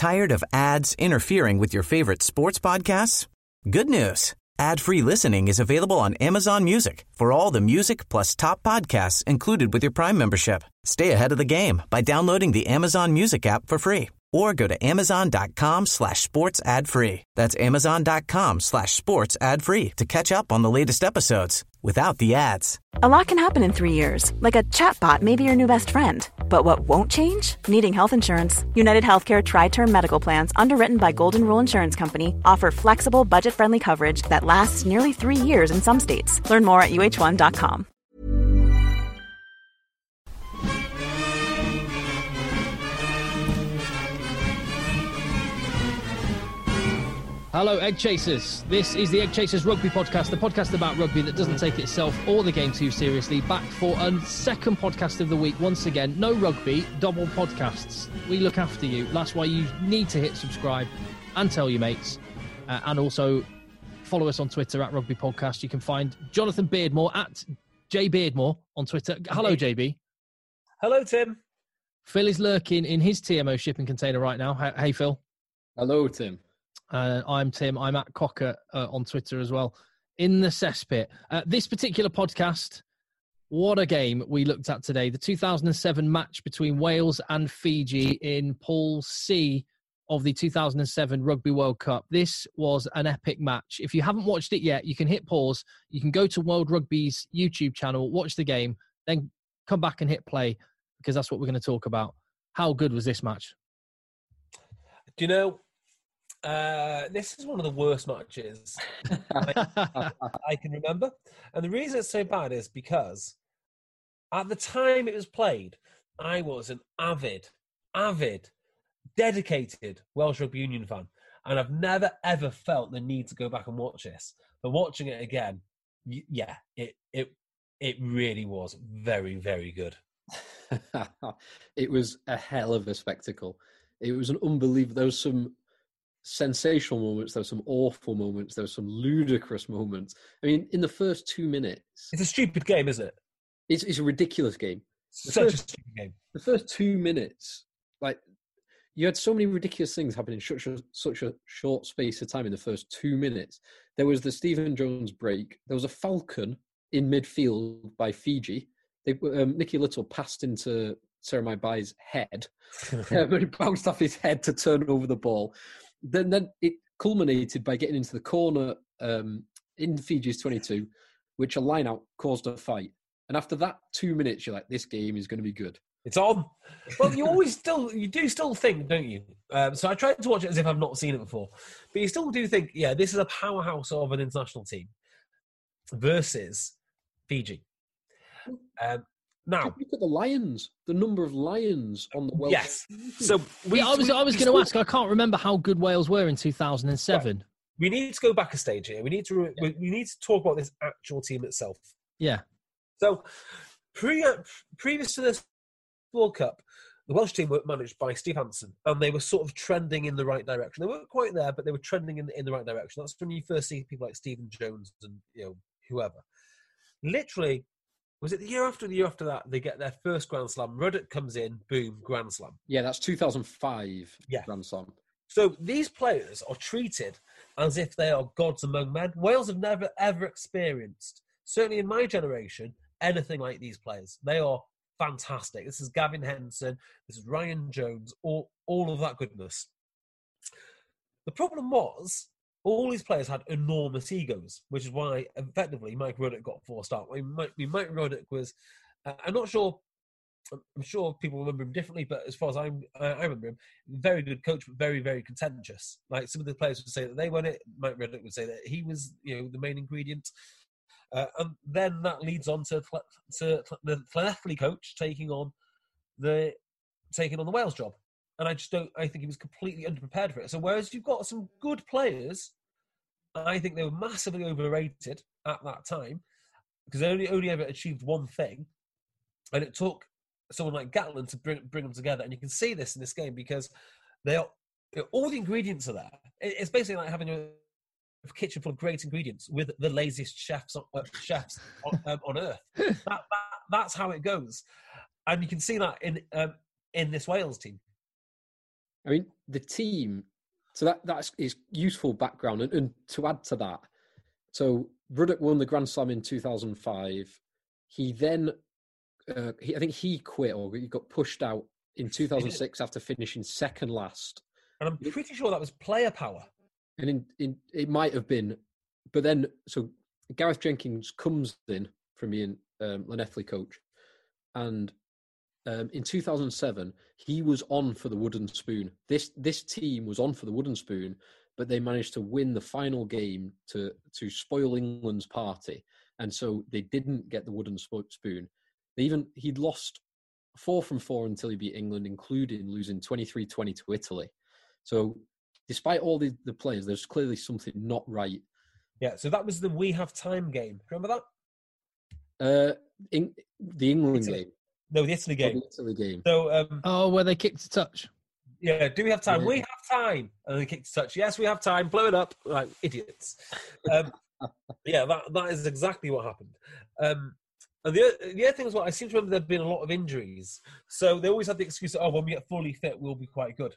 Tired of ads interfering with your favorite sports podcasts? Good news. Ad-free listening is available on Amazon Music for all the music plus top podcasts included with your Prime membership. Stay ahead of the game by downloading the Amazon Music app for free or go to amazon.com/sports ad free. That's amazon.com/sports ad free to catch up on the latest episodes without the ads. A lot can happen in 3 years, like a chatbot may be your new best friend. But what won't change? Needing health insurance. United Healthcare Tri-Term Medical Plans, underwritten by Golden Rule Insurance Company, offer flexible, budget-friendly coverage that lasts nearly 3 years in some states. Learn more at uh1.com. Hello, Egg Chasers. This is the Egg Chasers Rugby Podcast, the podcast about rugby that doesn't take itself or the game too seriously. Back for a second podcast of the week. Once again, no rugby, double podcasts. We look after you. That's why you need to hit subscribe and tell your mates. And also follow us on Twitter at Rugby Podcast. You can find Jonathan Beardmore at jbeardmore on Twitter. Hello, JB. Hello, Tim. Phil is lurking in his TMO shipping container right now. Hey, Phil. Hello, Tim. I'm Tim. I'm at Cocker on Twitter as well. In the cesspit. This particular podcast, what a game we looked at today. The 2007 match between Wales and Fiji in Pool C of the 2007 Rugby World Cup. This was an epic match. If you haven't watched it yet, you can hit pause. You can go to World Rugby's YouTube channel, watch the game, then come back and hit play, because that's what we're going to talk about. How good was this match? Do you know, this is one of the worst matches I can remember. And the reason it's so bad is because at the time it was played, I was an avid, dedicated Welsh Rugby Union fan. And I've never, ever felt the need to go back and watch this. But watching it again, yeah, it really was very, very good. It was a hell of a spectacle. It was an unbelievable... There was some sensational moments, there were some awful moments, there were some ludicrous moments. I mean, in the first 2 minutes... It's a stupid game, isn't it? It's a ridiculous game. Such a stupid game. The first 2 minutes, like, you had so many ridiculous things happening in such a short space of time in the first 2 minutes. There was the Stephen Jones break. There was a falcon in midfield by Fiji. Nicky Little passed into Sarah Maibai's head, but it bounced off his head to turn over the ball. Then it culminated by getting into the corner in Fiji's 22, which a line-out caused a fight. And after that 2 minutes, you're like, this game is going to be good. It's on. Well, you do still think, don't you? So I tried to watch it as if I've not seen it before. But you still do think, yeah, this is a powerhouse of an international team versus Fiji. Now, look at the Lions, the number of Lions on the Welsh. Yes. So I was going to ask. I can't remember how good Wales were in 2007. Right. We need to go back a stage here. We need to talk about this actual team itself. Yeah. So previous to this World Cup, the Welsh team were managed by Steve Hansen, and they were sort of trending in the right direction. They weren't quite there, but they were trending in the right direction. That's when you first see people like Stephen Jones and whoever. Literally. Was it the year after that, they get their first Grand Slam? Ruddock comes in, boom, Grand Slam. Yeah, that's 2005 Grand Slam. So these players are treated as if they are gods among men. Wales have never, ever experienced, certainly in my generation, anything like these players. They are fantastic. This is Gavin Henson, this is Ryan Jones, all of that goodness. The problem was, all these players had enormous egos, which is why, effectively, Mike Ruddock got forced out. Mike Ruddock was, I'm sure people remember him differently, but as far as I remember him, very good coach, but very, very contentious. Like, some of the players would say that they won it. Mike Ruddock would say that he was, the main ingredient. And then that leads on to the Llanelli coach taking on the Wales job. And I think he was completely underprepared for it. So whereas you've got some good players, I think they were massively overrated at that time because they only ever achieved one thing. And it took someone like Gatland to bring them together. And you can see this in this game because all the ingredients are there. It's basically like having a kitchen full of great ingredients with the laziest chefs on earth. That's how it goes. And you can see that in this Wales team. I mean, the team. So that's is useful background, and to add to that, so Ruddock won the Grand Slam in 2005. He then, I think he quit or he got pushed out in 2006 after finishing second last. And I'm pretty sure that was player power. And it might have been, but then so Gareth Jenkins comes in from Ian Llanelli coach, and in 2007 he was on for the wooden spoon. This team was on for the wooden spoon, but they managed to win the final game to spoil England's party, and so they didn't get the wooden spoon. He'd lost 4 from 4 until he beat England, including losing 23-20 to Italy. So despite all the players, there's clearly something not right. Yeah, so that was the We Have Time game. Remember that? The England game. No, the Italy game. The Italy game. So, where they kicked a touch. Yeah, do we have time? Yeah. We have time. And they kicked a touch. Yes, we have time. Blow it up. Like idiots. Yeah, that is exactly what happened. And the other thing is, I seem to remember there have been a lot of injuries. So they always had the excuse that, when we get fully fit, we'll be quite good.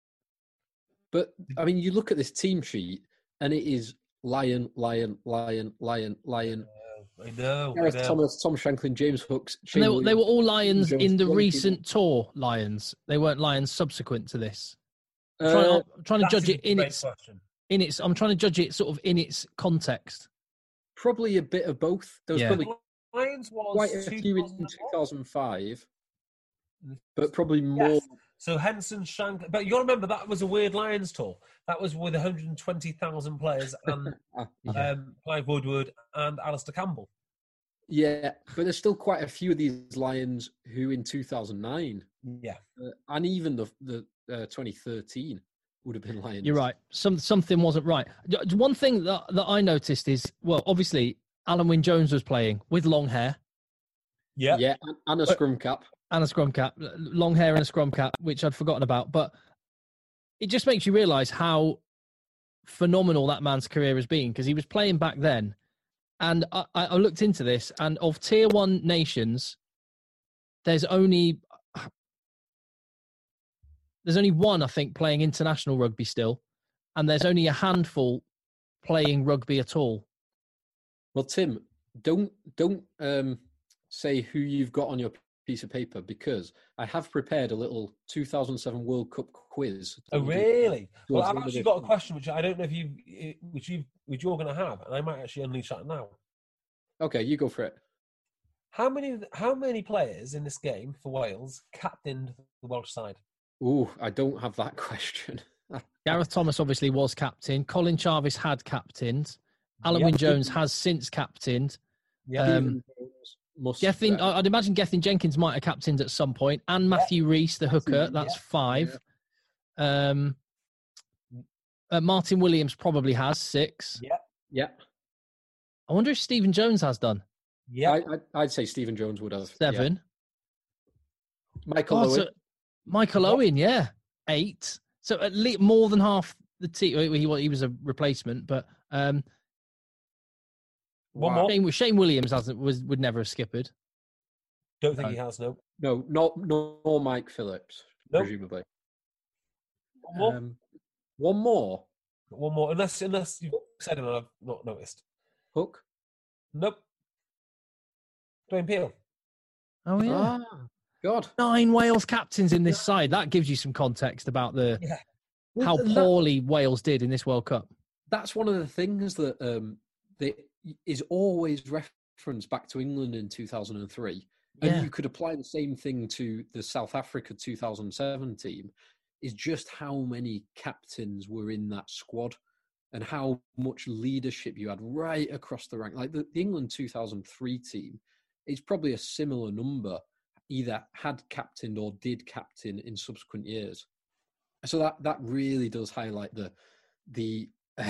But, I mean, you look at this team sheet, and it is Lion, Lion, Lion, Lion, Lion. I know. Gareth Thomas, Tom Shanklin, James Hooks. They were all Lions Jones, in the Jones, recent tour, Lions. They weren't Lions subsequent to this. I'm trying to judge it in its. I'm trying to judge it sort of in its context. Probably a bit of both. There was probably Lions was quite a few in 2005, but probably more. Yes. So Henson, Shank, but you got to remember that was a weird Lions tour. That was with 120,000 players and Clive Woodward and Alistair Campbell. Yeah, but there's still quite a few of these Lions who in 2009, and even the 2013 would have been Lions. You're right. Something wasn't right. One thing that I noticed is, well, obviously Alan Wynne-Jones was playing with long hair. Yeah, and a scrum cap. And a scrum cap, long hair and a scrum cap, which I'd forgotten about. But it just makes you realise how phenomenal that man's career has been, because he was playing back then. And I looked into this, and of Tier 1 nations, there's only one, I think, playing international rugby still, and there's only a handful playing rugby at all. Well, Tim, don't say who you've got on your piece of paper, because I have prepared a little 2007 World Cup quiz. Oh, really? Well, I've actually got a question which I don't know which you're going to have, and I might actually unleash that now. Okay, you go for it. How many players in this game for Wales captained the Welsh side? Ooh, I don't have that question. Gareth Thomas obviously was captain. Colin Jarvis had captained. Alan Wynne-Jones has since captained. I'd imagine Gethin Jenkins might have captained at some point, and Matthew Rees, the hooker, that's 5. Martin Williams probably has 6. Yeah. I wonder if Stephen Jones has done. Yeah, I'd say Stephen Jones would have 7. Yeah. Michael Owen. Michael Owen, 8. So at least more than half the team. He was a replacement, but one more. Shane Williams would never have skippered. Don't think he has. No, nor Mike Phillips, presumably. One more. Unless you said it and I've not noticed. Hook. Nope. Dwayne Peel. Oh yeah. God. 9 Wales captains in this side. That gives you some context about how poorly Wales did in this World Cup. That's one of the things that is always referenced back to England in 2003. And you could apply the same thing to the South Africa 2007 team, is just how many captains were in that squad and how much leadership you had right across the rank. Like the England 2003 team is probably a similar number, either had captained or did captain in subsequent years. So that really does highlight the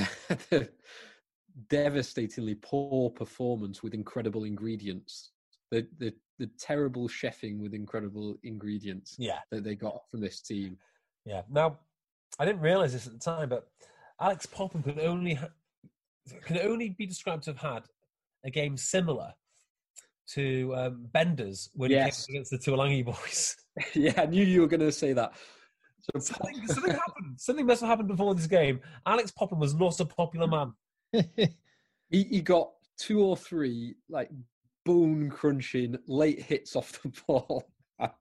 devastatingly poor performance with incredible ingredients, the terrible chefing with incredible ingredients that they got from this team. Yeah. Now, I didn't realise this at the time, but Alex Popham could only be described to have had a game similar to Bender's when he came against the Tuolangi boys. Yeah, I knew you were going to say that. Something happened. Something must have happened before this game. Alex Popham was not a popular man. He got 2 or 3 like bone crunching late hits off the ball.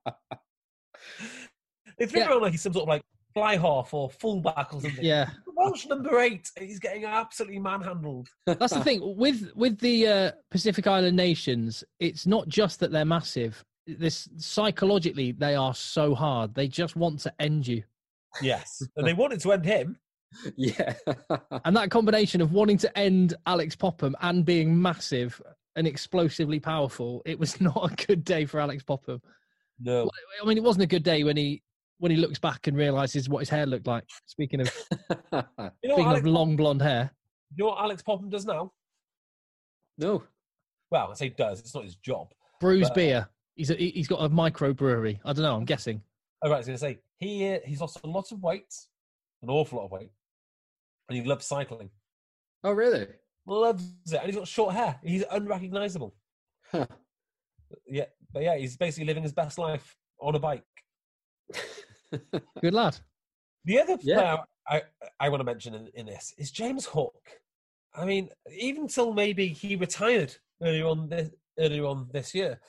They threw him around like he's some sort of like fly half or fullback or something. Yeah. Welsh number 8. He's getting absolutely manhandled. That's the thing with the Pacific Island nations. It's not just that they're massive. This psychologically, they are so hard. They just want to end you. Yes, and they wanted to end him. Yeah. And that combination of wanting to end Alex Popham and being massive and explosively powerful, it was not a good day for Alex Popham. No. I mean, it wasn't a good day when he looks back and realises what his hair looked like. Speaking of long blonde hair. You know what Alex Popham does now? No. Well, I say does. It's not his job. Brews beer. He's got a microbrewery. I don't know. I'm guessing. Oh, right. I was going to say he's lost a lot of weight, an awful lot of weight, and he loves cycling. Oh, really? Loves it, and he's got short hair. He's unrecognisable. Huh. Yeah, but yeah, he's basically living his best life on a bike. Good lad. The other player I want to mention in this is James Hook. I mean, even till maybe he retired earlier on this year,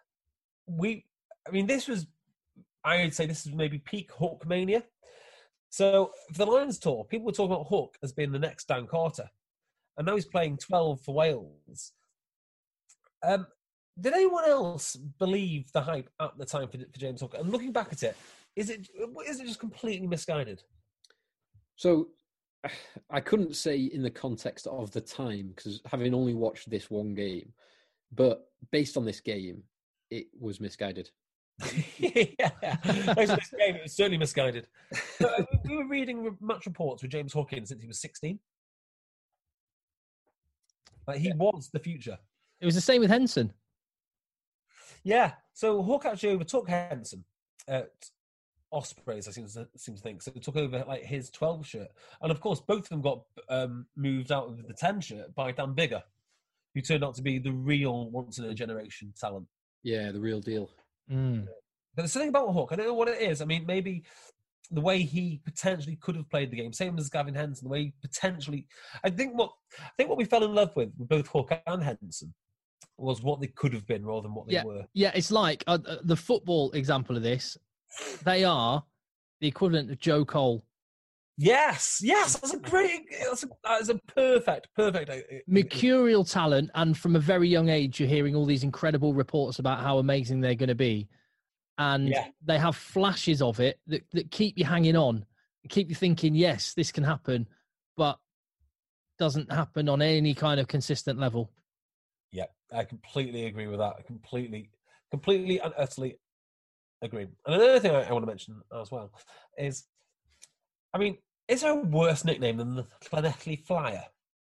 I would say this is maybe peak Hook mania. So for the Lions tour, people were talking about Hook as being the next Dan Carter, and now he's playing 12 for Wales. Did anyone else believe the hype at the time for James Hook? And looking back at it, is it just completely misguided? So I couldn't say in the context of the time, because having only watched this one game, but based on this game, it was misguided. Yeah, based on this game, it was certainly misguided. But we were reading match reports with James Hook since he was 16. Like he was the future. It was the same with Henson. Yeah, so Hook actually overtook Henson at Ospreys, I seem to think. So he took over like his 12 shirt. And of course, both of them got moved out of the 10 shirt by Dan Biggar, who turned out to be the real once-in-a-generation talent. Yeah, the real deal. Mm. But there's something about Hook. I don't know what it is. I mean, maybe the way he potentially could have played the game, same as Gavin Henson, the way he potentially... I think what we fell in love with both Hook and Henson was what they could have been rather than what they were. Yeah, it's like the football example of this. They are the equivalent of Joe Cole. Yes, that's a great... That's a perfect... Mercurial talent, and from a very young age, you're hearing all these incredible reports about how amazing they're going to be. And they have flashes of it that keep you hanging on, keep you thinking, yes, this can happen, but doesn't happen on any kind of consistent level. Yeah, I completely agree with that. I completely and utterly agree. And another thing I want to mention as well is, I mean, is there a worse nickname than the Llanelli Flyer?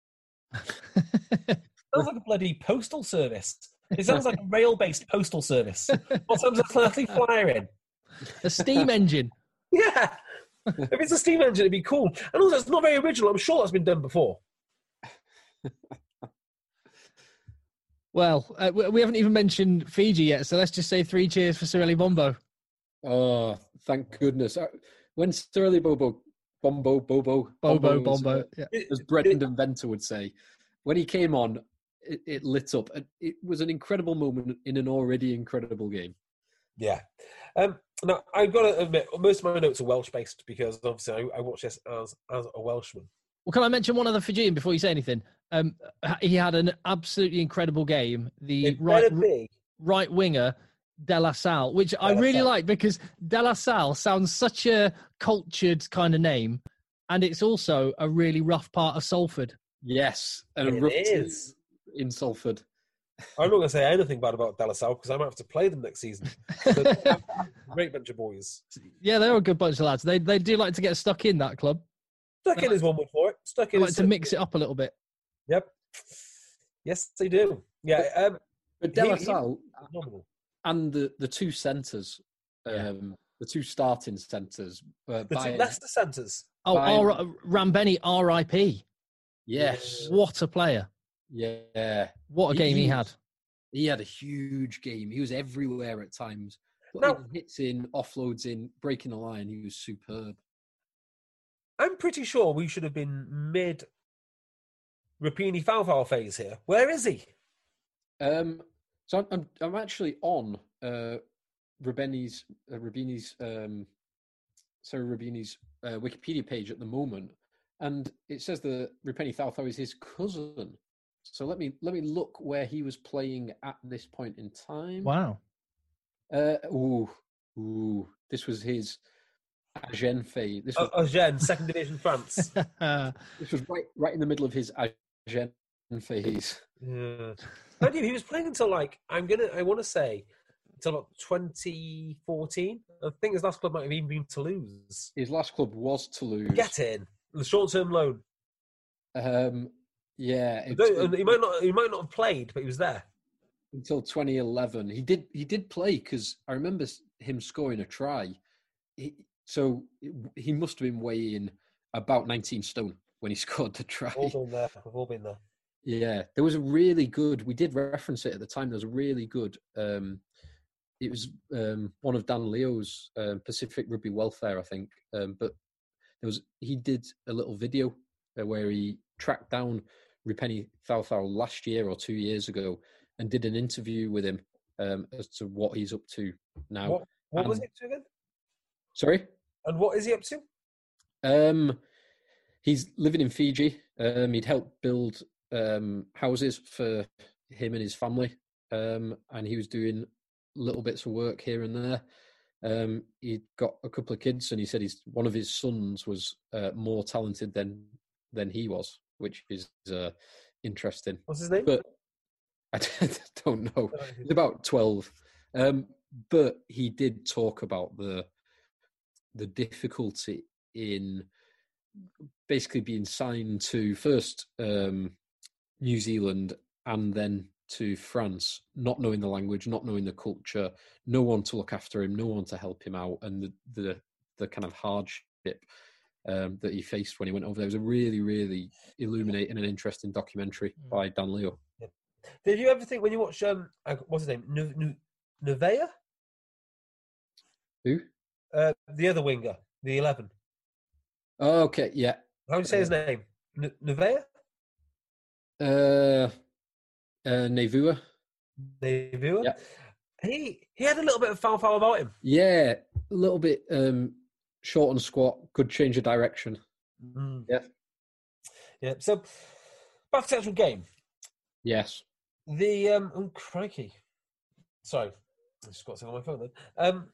Sounds like a bloody postal service. It sounds like a rail-based postal service. What sounds like a Llanelli Flyer in? A steam engine. Yeah. If it's a steam engine, it'd be cool. And also, it's not very original. I'm sure that's been done before. Well, we haven't even mentioned Fiji yet, so let's just say 3 cheers for Sireli Bombo. Oh, thank goodness. When Sireli Bombo, yeah. as Brendan Venter would say, when he came on, it lit up. It was an incredible moment in an already incredible game. Yeah. Now, I've got to admit, most of my notes are Welsh-based because obviously I watch this as a Welshman. Well, can I mention one other Fijian before you say anything? He had an absolutely incredible game. The right winger, De La Salle, which I really like because De La Salle sounds such a cultured kind of name, and it's also a really rough part of Salford. Yes, and it is in Salford. I'm not going to say anything bad about De La Salle because I might have to play them next season. Great bunch of boys. Yeah, they're a good bunch of lads. They do like to get stuck in that club. Stuck in is one word for it. Stuck in like to mix it up a little bit. Yep. Yes, they do. Yeah. But De La Salle and the two centres, the two starting centres. The two Leicester centres. Oh, Rambeni, R.I.P. Yes. What a player. Yeah. What a game he had. He had a huge game. He was everywhere at times. Putting hits in, offloads in, breaking the line, he was superb. I'm pretty sure we should have been mid Rapini Falfao phase here. Where is he? So I'm actually on Rabini's Wikipedia page at the moment, and it says that Rapini Falfao is his cousin. So let me look where he was playing at this point in time. Wow. This was his Agen phase. This was Agen, second division France. This was right in the middle of his Agen phase. Yeah. Mind you, he was playing until I want to say until about 2014. I think his last club might have even been Toulouse. His last club was Toulouse. Get in the short-term loan. Yeah, he might not have played, but he was there until 2011. He did play because I remember him scoring a try. So he must have been weighing about 19 stone when he scored the try. We've all been there. Yeah, there was a really good. We did reference it at the time. There was a really good. It was one of Dan Leo's Pacific Rugby Welfare, I think. But he did a little video where he tracked down Rapini Falfao last year or 2 years ago and did an interview with him as to what he's up to now. What was he up to again? Sorry? And what is he up to? He's living in Fiji. He'd helped build houses for him and his family, and he was doing little bits of work here and there. He'd got a couple of kids, and he said one of his sons was more talented than he was, which is interesting. What's his name? But I don't know. He's about 12. But he did talk about the difficulty in basically being signed to first New Zealand and then to France, not knowing the language, not knowing the culture, no one to look after him, no one to help him out, and the kind of hardship that he faced when he went over there. It was a really, really illuminating and interesting documentary by Dan Leo. Yeah. Did you ever think when you watch what's his name, Nevea? Who? The other winger, the 11. Oh, okay, yeah. How do you say his name? Nevea? Nevua. Nevua? Yeah. He had a little bit of foul about him. Yeah, a little bit short and squat, good change of direction. Mm. Yeah. Yeah. So back to the actual game. Yes. The crikey. Sorry. I just got something on my phone then.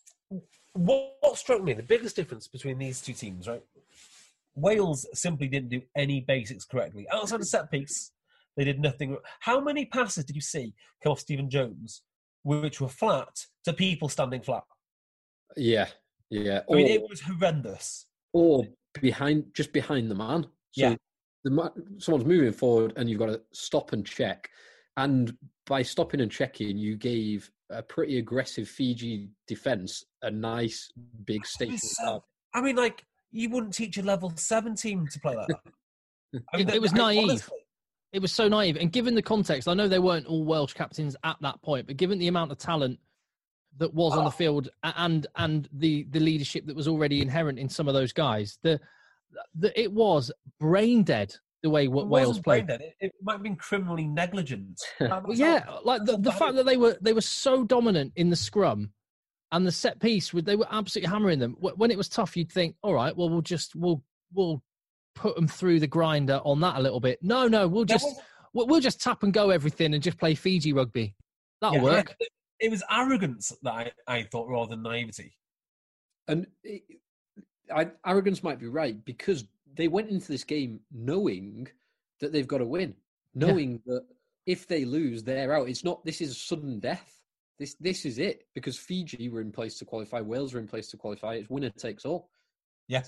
What struck me, the biggest difference between these two teams, right? Wales simply didn't do any basics correctly. Outside the set piece, they did nothing. How many passes did you see come off Stephen Jones which were flat to people standing flat? Yeah, yeah. I mean, it was horrendous. Or just behind the man. So yeah. Someone's moving forward and you've got to stop and check. And by stopping and checking, you gave a pretty aggressive Fiji defence a nice big station. I mean, you wouldn't teach a level 7 team to play like that. I mean, it was naive. Honestly, it was so naive. And given the context, I know they weren't all Welsh captains at that point, but given the amount of talent that was on the field and the leadership that was already inherent in some of those guys, it was brain dead the way Wales played. It might have been criminally negligent. Yeah, like the fact that they were so dominant in the scrum and the set piece, they were absolutely hammering them. When it was tough, you'd think, all right, well, we'll put them through the grinder on that a little bit. No, we'll just tap and go everything and just play Fiji rugby. That'll work. It was arrogance that I thought rather than naivety. And arrogance might be right because they went into this game knowing that they've got to win, knowing that if they lose, they're out. This is sudden death. This is it because Fiji were in place to qualify, Wales were in place to qualify. It's winner takes all. Yeah,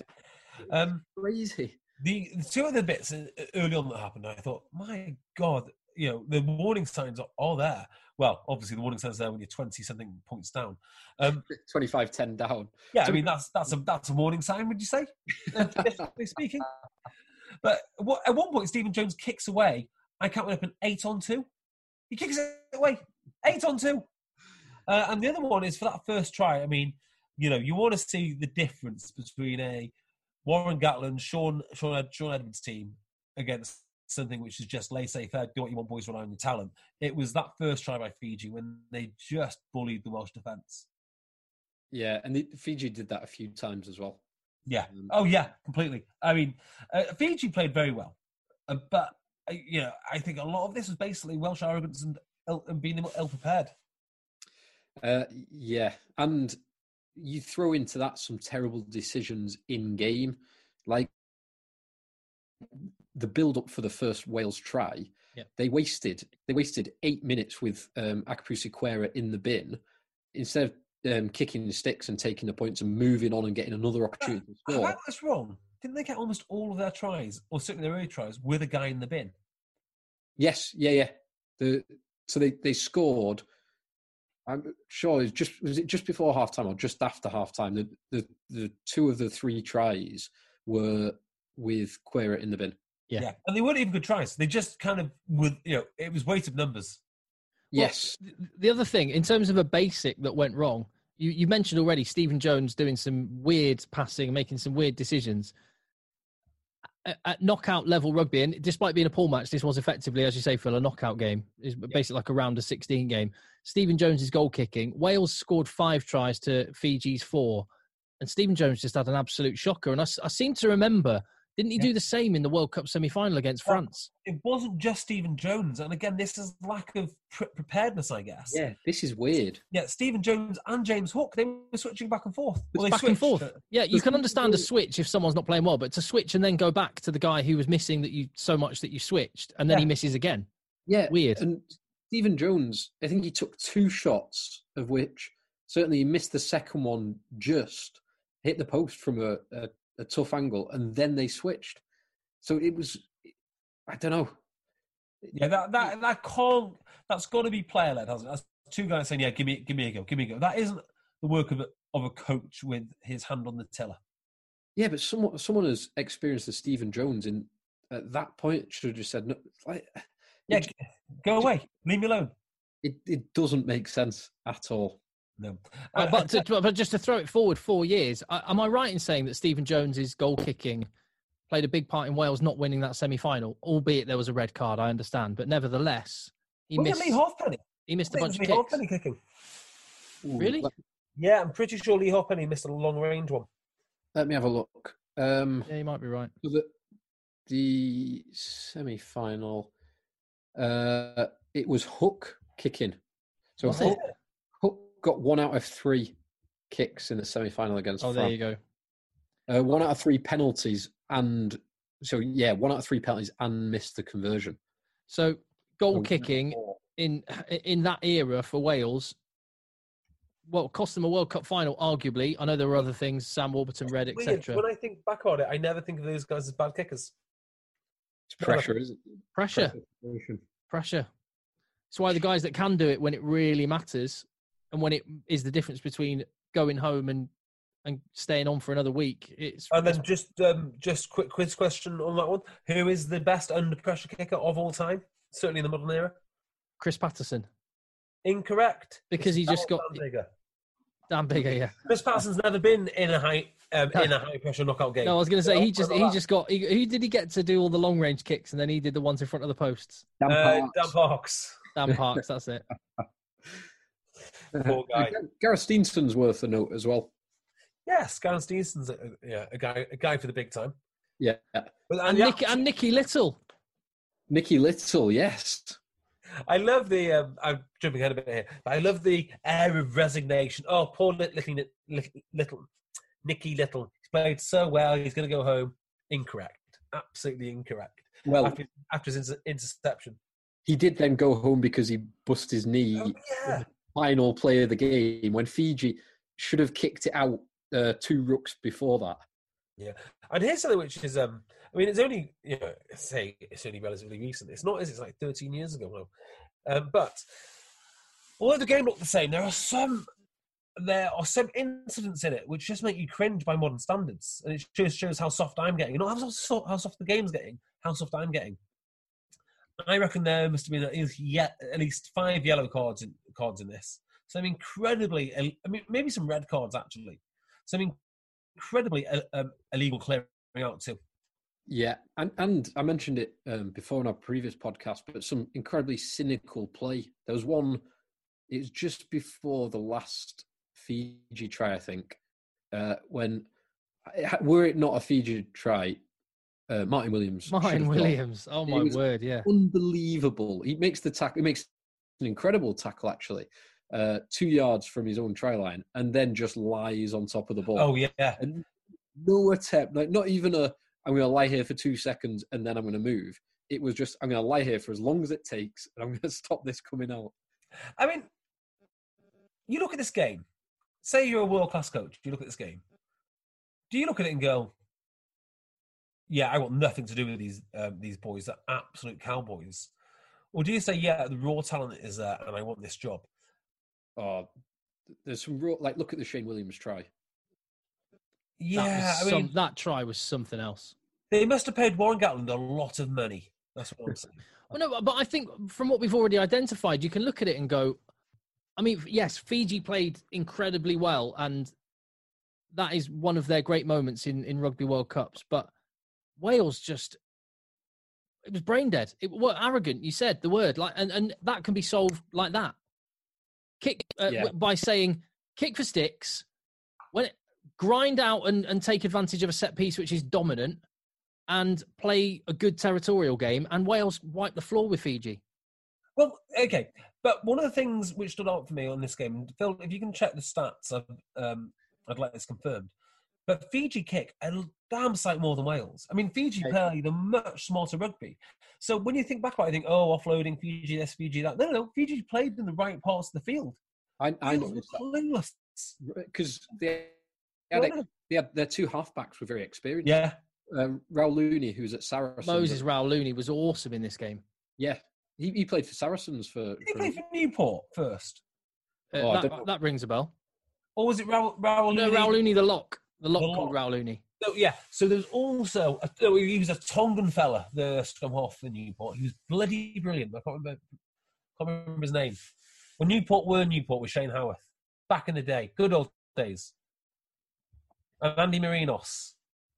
crazy. The two other bits early on that happened, I thought, my God, the warning signs are there. Well, obviously the warning signs are there when you're 20-something points down. 25-10 down. Yeah, I mean that's a warning sign. Would you say? Speaking. But at one point, Stephen Jones kicks away. I counted up an 8-on-2. He kicks it away. 8-on-2. And the other one is for that first try. I mean, you want to see the difference between a Warren Gatland, Sean Edwards team against something which is just laissez-faire, do what you want, boys, rely on your talent. It was that first try by Fiji when they just bullied the Welsh defence. Yeah, and Fiji did that a few times as well. Yeah. Oh, yeah, completely. I mean, Fiji played very well, but I think a lot of this was basically Welsh arrogance and being ill-prepared. Yeah, and you throw into that some terrible decisions in game, like the build-up for the first Wales try. Yeah. They wasted 8 minutes with Akapusi Quera in the bin instead of kicking the sticks and taking the points and moving on and getting another opportunity to score. That was wrong. Didn't they get almost all of their tries, or certainly their early tries, with a guy in the bin? Yes, yeah. So they scored. I'm sure was it just before halftime or just after halftime? The two of the three tries were with Quera in the bin. Yeah, and they weren't even good tries. They just kind of it was weight of numbers. Yes. Well, the other thing, in terms of a basic that went wrong, you mentioned already Stephen Jones doing some weird passing, making some weird decisions. At knockout level rugby, and despite being a pool match, this was effectively, as you say, Phil, a knockout game. It's basically like a round of 16 game. Stephen Jones' goal kicking. Wales scored 5 tries to Fiji's 4, and Stephen Jones just had an absolute shocker. And I seem to remember, didn't he do the same in the World Cup semi-final against France? It wasn't just Stephen Jones, and again, this is lack of preparedness, I guess. Yeah, this is weird. Yeah, Stephen Jones and James Hook, they were switching back and forth. Back and forth. Yeah, you can understand a switch if someone's not playing well, but to switch and then go back to the guy who was missing that you so much that you switched, and then he misses again. Yeah, weird. And Stephen Jones, I think he took 2 shots, of which certainly he missed the second one, just hit the post from a tough angle, and then they switched. So it was, I don't know. Yeah, that's got to be player led, hasn't it? That's 2 guys saying, "Yeah, give me a go." That isn't the work of a coach with his hand on the tiller. Yeah, but someone as experienced as Stephen Jones at that point should have just said, "No, go away, leave me alone." It doesn't make sense at all. No, but just to throw it forward 4 years, am I right in saying that Stephen Jones's goal kicking played a big part in Wales not winning that semi-final? Albeit there was a red card, I understand, but nevertheless, he missed. Lee Halfpenny. He missed a bunch of Lee kicks. Halfpenny kicking. Really? Yeah, I'm pretty sure Lee Halfpenny missed a long range one. Let me have a look. Yeah, you might be right. The semi-final, it was Hook kicking. So Hook got 1 out of 3 kicks in the semi-final against France. There you go. 1 out of 3 penalties, and 1 out of 3 penalties and missed the conversion. So goal kicking in that era for Wales, cost them a World Cup final, arguably. I know there were other things, Sam Warburton, Red, etc. When I think back on it, I never think of those guys as bad kickers. It's pressure, isn't it? Pressure. It's why the guys that can do it when it really matters, and when it is the difference between going home and staying on for another week. And then just quick quiz question on that one. Who is the best under pressure kicker of all time? Certainly in the modern era. Chris Patterson. Incorrect. Because he just got Dan Bigger, yeah. Chris Patterson's never been in a high pressure knockout game. No, I was going to say he just got. Who did he get to do all the long range kicks, and then he did the ones in front of the posts? Dan Parks. Dan Parks, that's it. Poor guy. Gareth Steenson's worth a note as well. Yes, Gareth Steenson's a guy for the big time. Yeah, and Nicky Little. Nicky Little, yes. I love the. I'm jumping ahead a bit here, but I love the air of resignation. Oh, poor little Nicky Little. He's played so well. He's going to go home. Incorrect. Absolutely incorrect. Well, after his interception, he did then go home because he busted his knee. Oh, yeah. Final play of the game when Fiji should have kicked it out 2 rooks before that. Yeah, and here's something which is, it's only it's only relatively recent. It's not, it's like 13 years ago now. But although the game looked the same, there are some incidents in it which just make you cringe by modern standards, and it just shows how soft I'm getting. Not how soft the game's getting, how soft I'm getting. I reckon there must have been at least 5 yellow cards in this. some incredibly, I mean, maybe some red cards actually, some incredibly illegal clearing out too. Yeah, and I mentioned it before in our previous podcast, but some incredibly cynical play. There was one, it was just before the last Fiji try, I think, when, were it not a Fiji try, Martin Williams. Oh my word, yeah. Unbelievable. He makes the tackle, he makes an incredible tackle actually, 2 yards from his own try line, and then just lies on top of the ball. Oh yeah. And no attempt, like not even I'm going to lie here for 2 seconds and then I'm going to move. It was just, I'm going to lie here for as long as it takes and I'm going to stop this coming out. I mean, you look at this game, say you're a world-class coach, you look at this game. Do you look at it and go, yeah, I want nothing to do with these boys, they're absolute cowboys? Or do you say, yeah, the raw talent is there and I want this job? Oh, there's some raw, like, look at the Shane Williams try. Yeah, that try was something else. They must have paid Warren Gatland a lot of money. That's what I'm saying. Well, no, but I think from what we've already identified, you can look at it and go, I mean, yes, Fiji played incredibly well, and that is one of their great moments in Rugby World Cups. But Wales just, it was brain dead. It was arrogant. You said the word, like, and that can be solved like that. By saying kick for sticks, grind out and take advantage of a set piece which is dominant, and play a good territorial game, and Wales wiped the floor with Fiji. Well, okay, but one of the things which stood out for me on this game, Phil, if you can check the stats, I'd like this confirmed, but Fiji kick a damn sight more than Wales. I mean, Fiji played a much smarter rugby. So when you think back about it, you think, oh, offloading, Fiji this, Fiji that. No, Fiji played in the right parts of the field. I noticed that. Because their two halfbacks were very experienced. Yeah. Raul Looney, who's at Saracens. Moses Raul Looney was awesome in this game. Yeah. He played for Saracens for... Did he play for Newport first? That rings a bell. Or was it Raul Looney? No, Raul Looney, the lock. The lock called Raul Looney. So, yeah, so there's also... he was a Tongan fella, the scrum half for Newport. He was bloody brilliant. I can't remember his name. When Newport with Shane Howarth. Back in the day. Good old days. And Andy Marinos.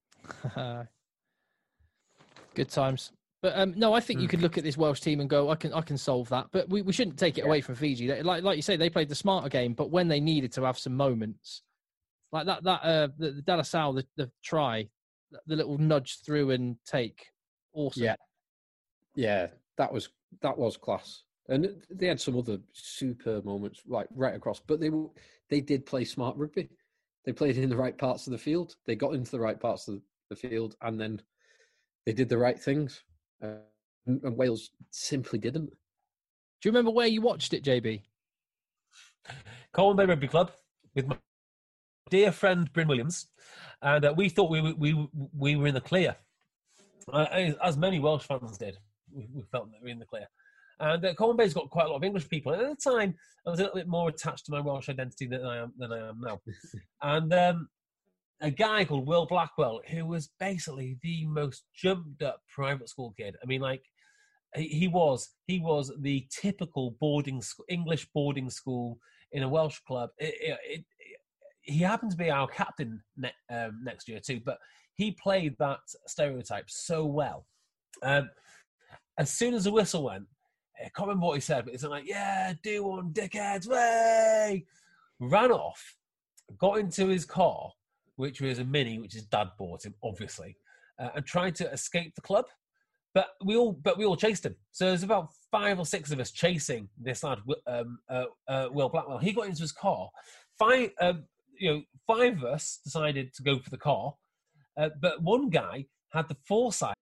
Good times. But no, I think you could look at this Welsh team and go, I can solve that. But we shouldn't take it away from Fiji. Like you say, they played the smarter game, but when they needed to have some moments, like the De La Salle, the try, the little nudge through and take, awesome. Yeah, that was class. And they had some other super moments, like right across. But they did play smart rugby. They played in the right parts of the field. They got into the right parts of the field, and then they did the right things. And Wales simply didn't. Do you remember where you watched it, JB? Colwyn Bay Rugby Club with my dear friend Bryn Williams, and we thought we were in the clear, as many Welsh fans did. We felt that we were in the clear. And Colwyn Bay's got quite a lot of English people. And at the time, I was a little bit more attached to my Welsh identity than I am now. And a guy called Will Blackwell, who was basically the most jumped up private school kid. I mean, like, he was the typical English boarding school in a Welsh club. He happened to be our captain next year too, but he played that stereotype so well. As soon as the whistle went, I can't remember what he said, but it's like, yeah, do one, dickheads, way! Ran off, got into his car, which was a Mini, which his dad bought him, obviously, and tried to escape the club. But we all chased him. So there's about 5 or 6 of us chasing this lad, Will Blackwell. He got into his car. 5 of us decided to go for the car, but one guy had the foresight.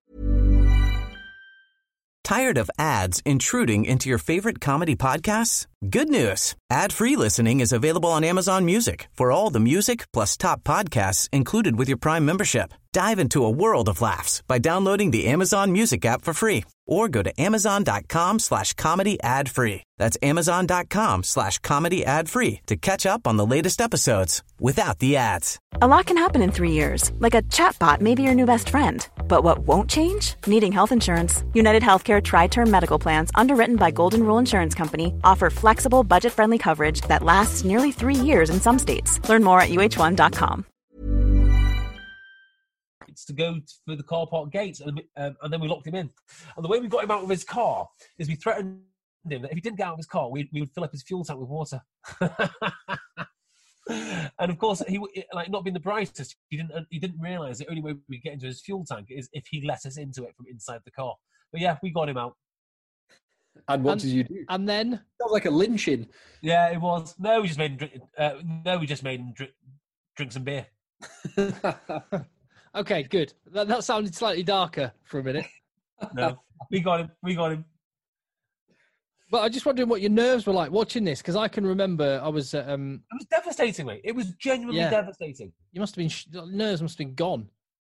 Tired of ads intruding into your favorite comedy podcasts? Good news. Ad-free listening is available on Amazon Music for all the music plus top podcasts included with your Prime membership. Dive into a world of laughs by downloading the Amazon Music app for free or go to amazon.com/comedy ad free. That's amazon.com/comedy ad free to catch up on the latest episodes without the ads. A lot can happen in 3 years, like a chatbot may be your new best friend. But what won't change? Needing health insurance. United Healthcare Tri-Term Medical Plans, underwritten by Golden Rule Insurance Company, offer flexible, budget-friendly coverage that lasts nearly 3 years in some states. Learn more at uh1.com. To go through the car park gates, and then we locked him in. And the way we got him out of his car is we threatened him that if he didn't get out of his car, we would fill up his fuel tank with water. And of course, he not being the brightest, he didn't realise the only way we get into his fuel tank is if he let us into it from inside the car. But yeah, we got him out. And what did you do? And then sounds like a lynching. Yeah, it was. No, we just made him drink some beer. Okay, good. That sounded slightly darker for a minute. No, we got him. But I just wondering what your nerves were like watching this, because I can remember I was. It was devastating, mate. It was genuinely devastating. You must have been nerves must have been gone.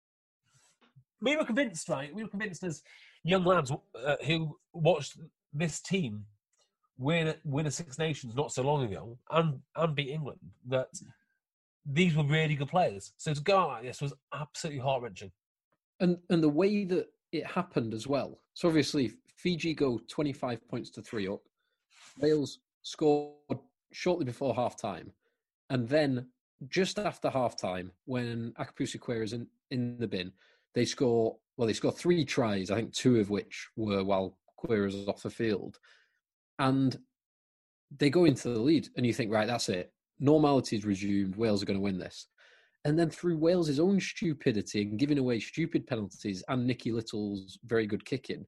We were convinced, right? We were convinced as young lads who watched this team win a Six Nations not so long ago and beat England that these were really good players. So to go out like this was absolutely heart-wrenching. And the way that it happened as well. So obviously, Fiji go 25 points to 3 up. Wales scored shortly before half-time. And then just after half-time, when Akapusi Quayle is in the bin, they score 3 tries, I think 2 of which were while Quayle was off the field. And they go into the lead, and you think, right, that's it. Normality is resumed. Wales are going to win this. And then through Wales' own stupidity and giving away stupid penalties and Nicky Little's very good kicking,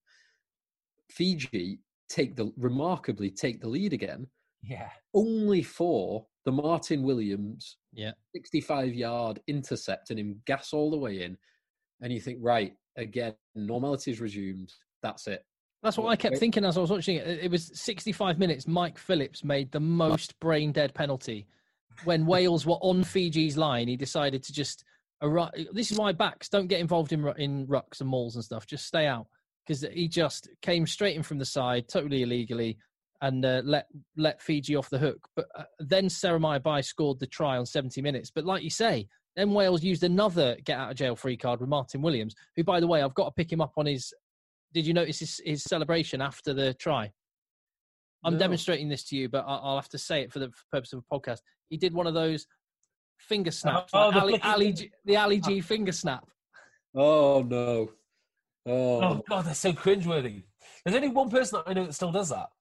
Fiji remarkably take the lead again. Yeah. Only for the Martin Williams 65-yard intercept and him gas all the way in. And you think, right, again, normality is resumed. That's it. That's what I kept thinking as I was watching it. It was 65 minutes. Mike Phillips made the most brain-dead penalty. When Wales were on Fiji's line, he decided to just arrive. This is why backs don't get involved in rucks and mauls and stuff. Just stay out, because he just came straight in from the side, totally illegally, and let Fiji off the hook. But then Seremai Bai scored the try on 70 minutes. But like you say, then Wales used another get-out-of-jail-free card with Martin Williams, who, by the way, I've got to pick him up on his... Did you notice his celebration after the try? I'm demonstrating this to you, but I'll have to say it for the purpose of a podcast. He did one of those finger snaps, the Ali G finger snap. Oh, no. Oh, God, that's so cringeworthy. There's only one person that I know that still does that.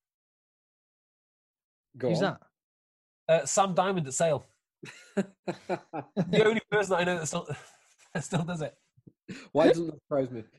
Who's that? Sam Diamond at Sale. The only person that I know that still does it. Why doesn't that surprise me?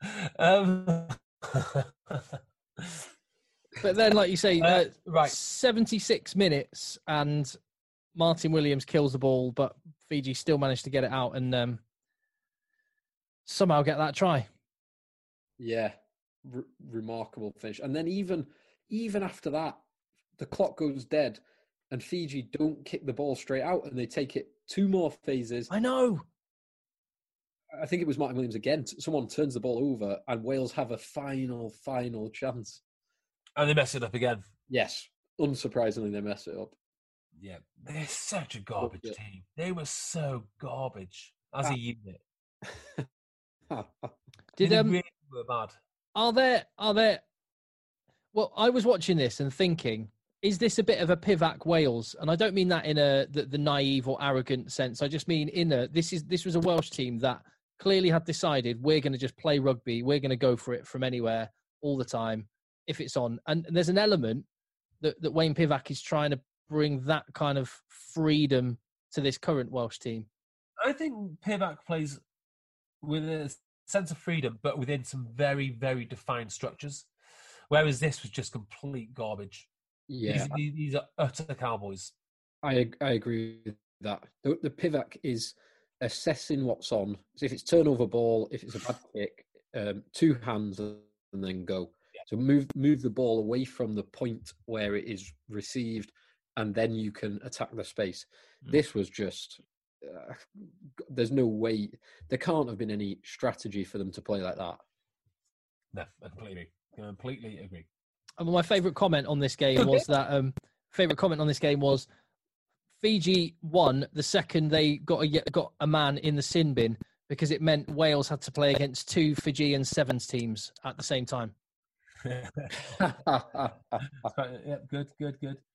But then, like you say, right, 76 minutes and Martin Williams kills the ball, but Fiji still managed to get it out and somehow get that try. Yeah, remarkable finish. And then even after that, the clock goes dead and Fiji don't kick the ball straight out and they take it 2 more phases. I know. I think it was Martin Williams again. Someone turns the ball over and Wales have a final chance. And they mess it up again. Yes. Unsurprisingly, they mess it up. Yeah. They're such a garbage team. They were so garbage as a unit. They really were bad. Are there... Well, I was watching this and thinking, is this a bit of a Pivac Wales? And I don't mean that in the naive or arrogant sense. I just mean this was a Welsh team that clearly had decided we're going to just play rugby. We're going to go for it from anywhere all the time if it's on. And there's an element that Wayne Pivac is trying to bring that kind of freedom to this current Welsh team. I think Pivac plays with a sense of freedom, but within some very, very defined structures. Whereas this was just complete garbage. Yeah. These are utter cowboys. I agree with that. The Pivac is assessing what's on. So if it's turnover ball, if it's a bad kick, 2 hands and then go. Yeah. So move the ball away from the point where it is received, and then you can attack the space. This was just there's no way, there can't have been any strategy for them to play like that. No, I completely agree. My favourite comment on this game was Fiji won the second they got a man in the sin bin, because it meant Wales had to play against 2 Fijian Sevens teams at the same time. Good.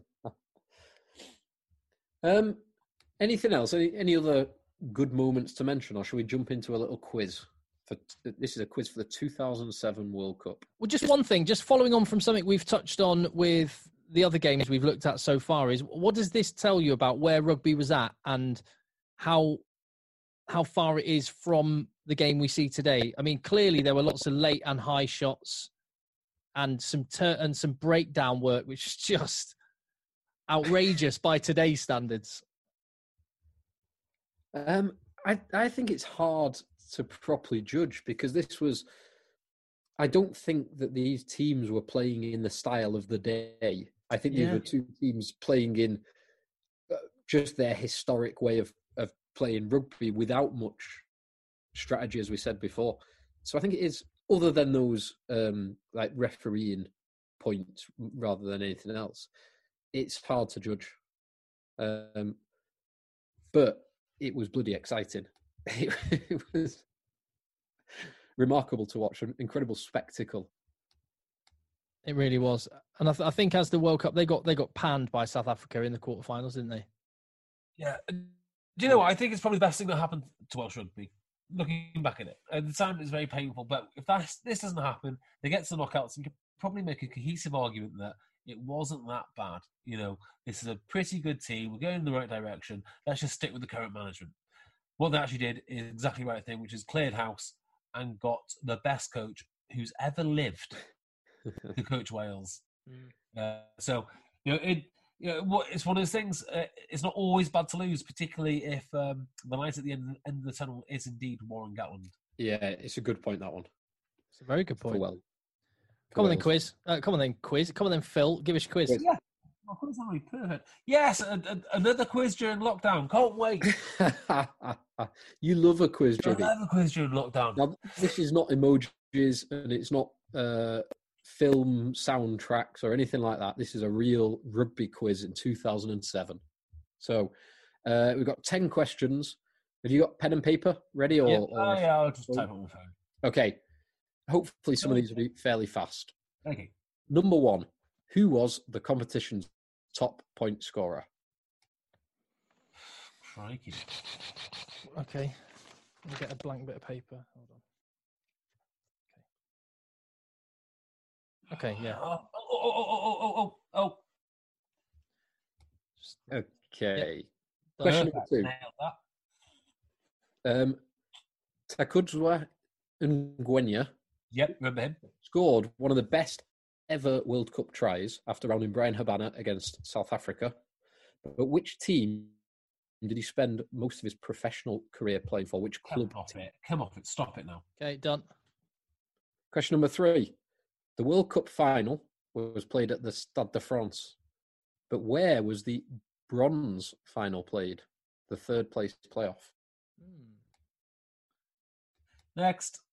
Anything else? Any other good moments to mention, or should we jump into a little quiz? This is a quiz for the 2007 World Cup. Well, just one thing, just following on from something we've touched on with the other games we've looked at so far, is what does this tell you about where rugby was at and how far it is from the game we see today? I mean, clearly there were lots of late and high shots and some breakdown work, which is just outrageous by today's standards. I think it's hard to properly judge, because I don't think that these teams were playing in the style of the day. I think these were two teams playing in just their historic way of playing rugby without much strategy, as we said before. So I think it is, other than those like refereeing points rather than anything else, it's hard to judge. But it was bloody exciting. It was remarkable to watch, an incredible spectacle. It really was. And I think as the World Cup, they got panned by South Africa in the quarterfinals, didn't they? Yeah. Do you know what? I think it's probably the best thing that happened to Welsh rugby. Looking back at it, at the time it was very painful. But if this doesn't happen, they get to the knockouts, and you can probably make a cohesive argument that it wasn't that bad. You know, this is a pretty good team. We're going in the right direction. Let's just stick with the current management. What they actually did is exactly the right thing, which is cleared house and got the best coach who's ever lived to coach Wales. So, it's one of those things. It's not always bad to lose, particularly if the light at the end of the tunnel is indeed Warren Gatland. Yeah, it's a good point, that one. It's a very good point. Come on then, quiz. Come on then, Phil. Give us your quiz. Yeah. My quiz is going to be perfect. Yes, another quiz during lockdown. Can't wait. You love a quiz, Jimmy. I love a quiz during lockdown. Now, this is not emojis, and it's not film soundtracks or anything like that. This is a real rugby quiz in 2007. So we've got 10 questions. Have you got pen and paper ready? Yeah, I'll just type on my phone. Okay. Hopefully some of these will be fairly fast. Okay. Number 1. Who was the competition's top point scorer? Crikey. Okay. Let me get a blank bit of paper. Hold on. Okay, yeah. Okay. Yep. Question number 2. Takudzwa Ngwenya. Yep, remember him. Scored one of the best ever World Cup tries after rounding Brian Habana against South Africa. But which team did he spend most of his professional career playing for? Which club? Come off it. Stop it now. Okay, done. Question number 3. The World Cup final was played at the Stade de France. But where was the bronze final played? The third place playoff. Next.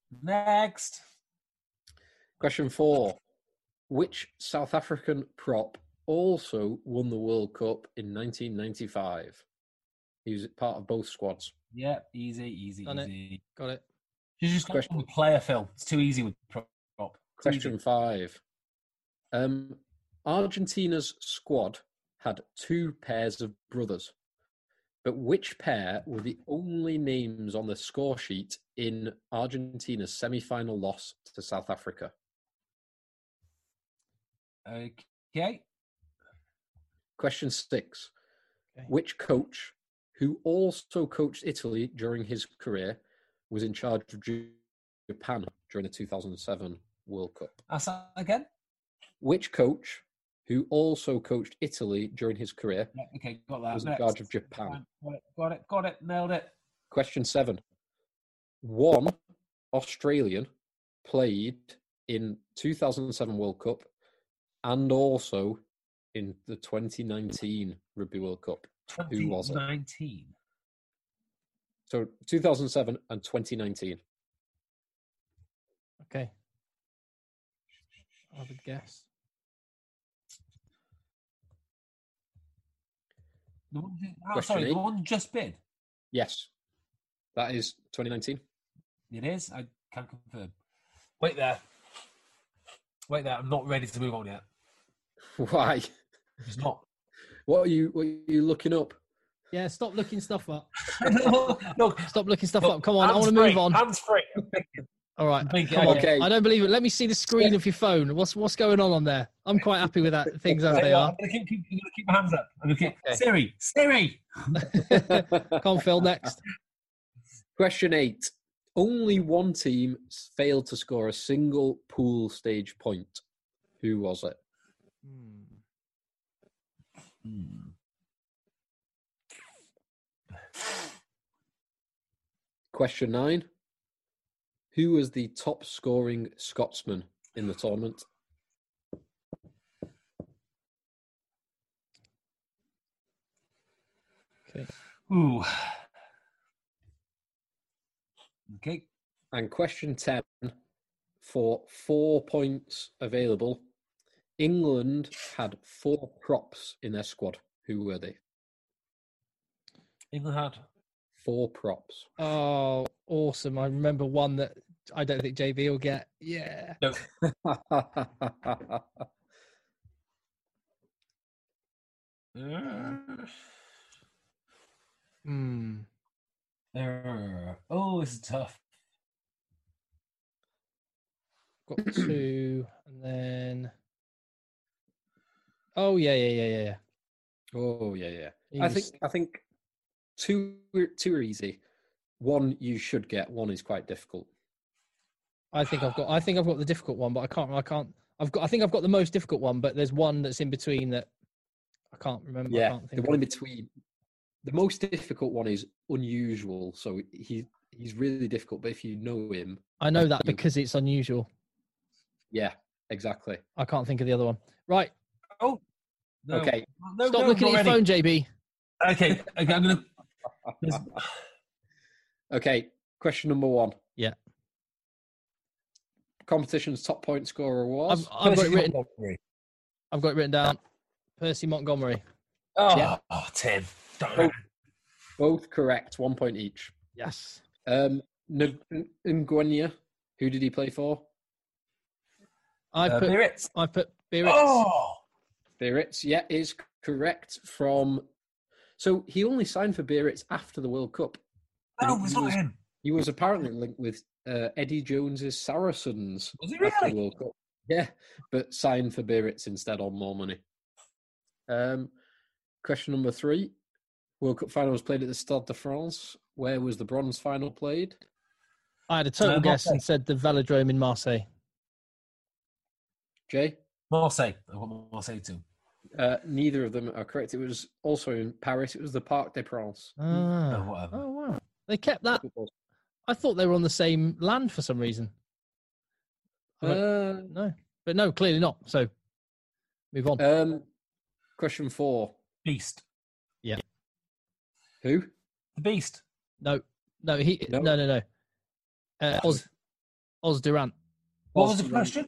Question 4. Which South African prop also won the World Cup in 1995? He was part of both squads. Yeah, easy. Got it. You just got to player, Phil. It's too easy with prop. Question 5. Argentina's squad had 2 pairs of brothers. But which pair were the only names on the score sheet in Argentina's semi-final loss to South Africa? Okay. Question 6. Okay. Which coach, who also coached Italy during his career, was in charge of Japan during the 2007 World Cup? Ask that again? Which coach, who also coached Italy during his career, okay, got that. was in charge of Japan? Got it. Nailed it. Question 7. One Australian played in 2007 World Cup and also in the 2019 Rugby World Cup. Who was it? 2019. So 2007 and 2019. Okay. I would guess. Question the eight. one just bid. Yes. That is 2019. It is. I can confirm. Wait there. I'm not ready to move on yet. Why? It's not. What are you looking up? Yeah, stop looking stuff up. Look, Stop looking stuff up. Come on, I want to move on. Hands free. All right, Thinking, come on. okay. I don't believe it. Let me see the screen of your phone. What's going on there? I'm quite happy with that. Things as they are. I'm going to keep my hands up. I'm gonna keep, Okay. Siri. Come on, Phil. Next. Question 8. Only one team failed to score a single pool stage point. Who was it? Question 9. Who was the top scoring Scotsman in the tournament? Okay. Ooh. Okay. And question 10, for 4 points available, England had 4 props in their squad. Who were they? England had 4 props. Oh, awesome! I remember one that I don't think JB will get. Yeah. no. Oh, this is tough. Got 2, and then. Oh yeah. Oh yeah. He I was- think two are easy. One you should get. One is quite difficult. I think I've got the difficult one, but I can't. I think I've got the most difficult one, but there's one that's in between that I can't remember. I Yeah, can't the think one of. in between. The most difficult one is unusual, so he's really difficult. But if you know him, I know that because it's unusual. yeah, exactly. I can't think of the other one. Right. Oh. No. Okay. No, Stop no, looking not at your ready. phone, JB. Okay, I'm going to... Okay, question number 1. Yeah. Competition's top point scorer was I've got it written. I've got it written down. Percy Montgomery. Oh, Yeah. Tim. both correct, 1 point each. Yes. Ngwenya, who did he play for? I put Biarritz. Biarritz. Oh! Biarritz, yeah, is correct from... So he only signed for Biarritz after the World Cup. No, it's not him. He was apparently linked with Eddie Jones's Saracens. Was he after the really? World Cup. Yeah, but signed for Biarritz instead on more money. Question number 3. World Cup final was played at the Stade de France. Where was the bronze final played? I had a total guess and said the Velodrome in Marseille. Jay? Marseille. I want Marseille too. Neither of them are correct. It was also in Paris. It was the Parc des Princes. Ah. Whatever. Oh wow! They kept that. I thought they were on the same land for some reason. No, but no, clearly not. So, move on. Question 4. Beast. Yeah. Who? The Beast. No. No. Oz Durant. What was the question?